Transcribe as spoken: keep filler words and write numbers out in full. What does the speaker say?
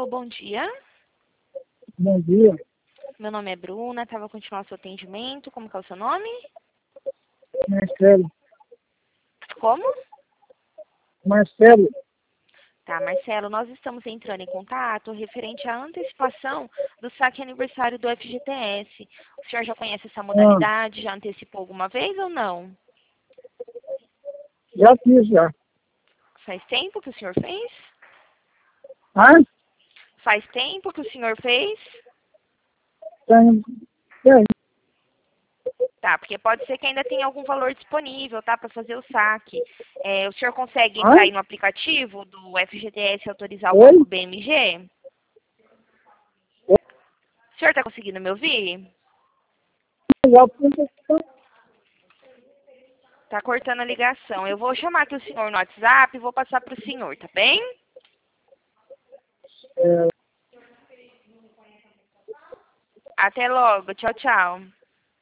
Alô, bom dia. Bom dia, Meu nome é Bruna, estava continuando seu atendimento. Como que é o seu nome? Marcelo. Como? Marcelo, Tá, Marcelo, nós estamos entrando em contato referente à antecipação do saque aniversário do F G T S. O senhor já conhece essa ah, modalidade? Já antecipou alguma vez ou não? já fiz já. Faz tempo que o senhor fez? Ah, Faz tempo que o senhor fez? tem, tem. Tá, porque pode ser que ainda tenha algum valor disponível, tá, para fazer o saque. É, o senhor consegue Ah, entrar aí no aplicativo do F G T S e autorizar o oi? Banco B M G? O senhor está conseguindo me ouvir? Já fiz. Tá cortando a ligação. Eu vou chamar aqui o senhor no WhatsApp e vou passar para o senhor, tá bem? É, Até logo. Tchau, tchau.